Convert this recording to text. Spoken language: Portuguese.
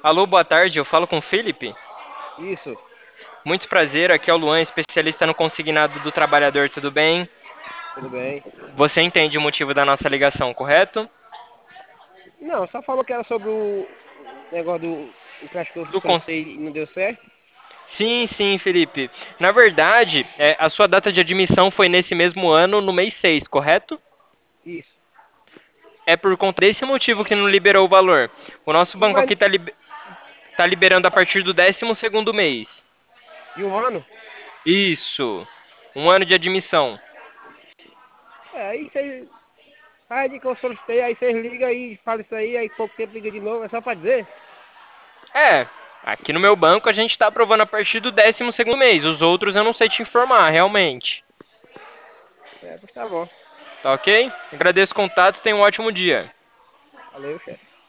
Alô, boa tarde, eu falo com o Felipe. Isso, Muito prazer, aqui é o Luan, especialista no consignado do trabalhador, tudo bem? tudo bem. Você entende o motivo da nossa ligação, correto? Não, só falou que era sobre o negócio do empréstimo que eu Do cons... solicitei e não deu certo. Sim, sim, Felipe. Na verdade, a sua data de admissão foi nesse mesmo ano, no mês 6, correto? Isso. É por conta desse motivo que não liberou o valor. O nosso banco Mas aqui tá liberando a partir do 12º mês. de um ano? Isso. Um ano de admissão. Aí vocês. Aí de que eu solicitei, aí vocês ligam aí, falam isso aí pouco tempo liga de novo, é só pra dizer. É, aqui no meu banco a gente está aprovando a partir do 12º mês. Os outros eu não sei te informar, realmente. É, pois tá bom. Tá ok? Agradeço o contato, tenha um ótimo dia. Valeu, chefe.